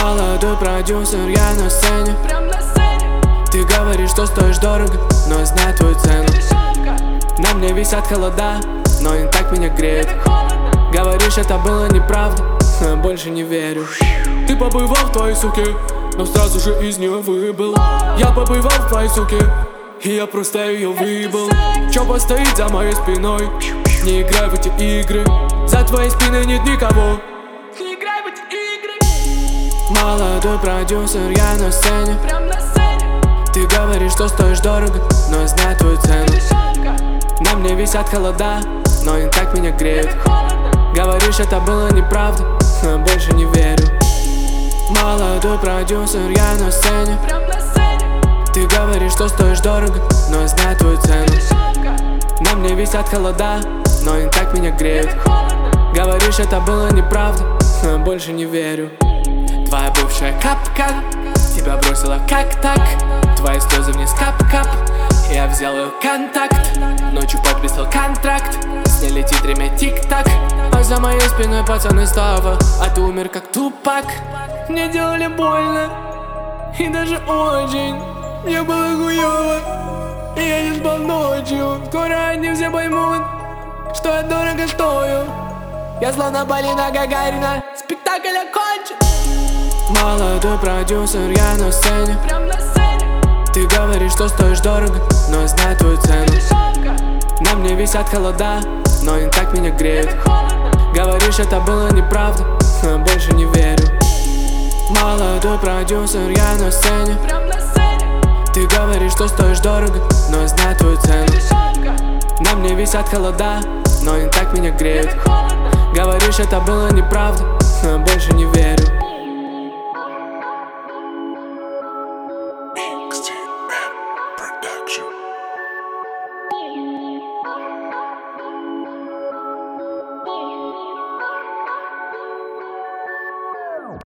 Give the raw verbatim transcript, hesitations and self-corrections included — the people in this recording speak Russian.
Молодой продюсер, я на сцене. Прям на сцене. Ты говоришь, что стоишь дорого, но я знаю твою цену. Дешевка. На мне висят холода, но не так меня греет. Так холодно. Говоришь, это было неправда, но я больше не верю. Ты побывал в твоей суке, но сразу же из нее выбыл. Я побывал в твоей суке, и я просто ее выбыл. Чё постоит за моей спиной? Не играй в эти игры. За твоей спиной нет никого. Не играй в эти игры. Молодой продюсер, я на сцене. Прям на сцене. Ты говоришь, что стоишь дорого, но я знаю твою цену. Дешевка. На мне висят холода, но не так меня греют. Так холодно. Говоришь, это было неправда, но я больше не верю. Молодой продюсер, я на сцене. Прям на сцене. Ты говоришь, что стоишь дорого, но я знаю твою цену. Дешевка. На мне висят холода, но не так меня греют. Так холодно. Говоришь, это было неправда, но я больше не верю. Твоя бывшая капка тебя бросила как так? Твои слезы вниз кап-кап. Я взял ее контакт, ночью подписал контракт. Сняли титрами тик-так, а за моей спиной пацаны става. А ты умер как Тупак. Мне делали больно, и даже очень. Мне было хуёво, и я не спал ночью. Скоро они все поймут, что я дорого стою. Я словно Полина Гагарина, спектакль окончен. Молодой продюсер, я на сцене. Прям на сцене. Ты говоришь, что стоишь дорого, но я знаю твою цену. Дешевка. На мне висят холода, но не так меня греют. Так холодно. Говоришь, это было неправда, но я больше не верю. Молодой продюсер, я на сцене. Прям на сцене. Ты говоришь, что стоишь дорого, но я знаю твою цену. Дешевка. На мне висят холода, но не так меня греют. Так холодно. Говоришь, это было неправда, но я больше не верю.